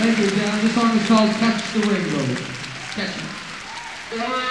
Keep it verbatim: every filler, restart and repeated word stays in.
Thank you, Dan. This song is called Catch the Rainbow. Catch it.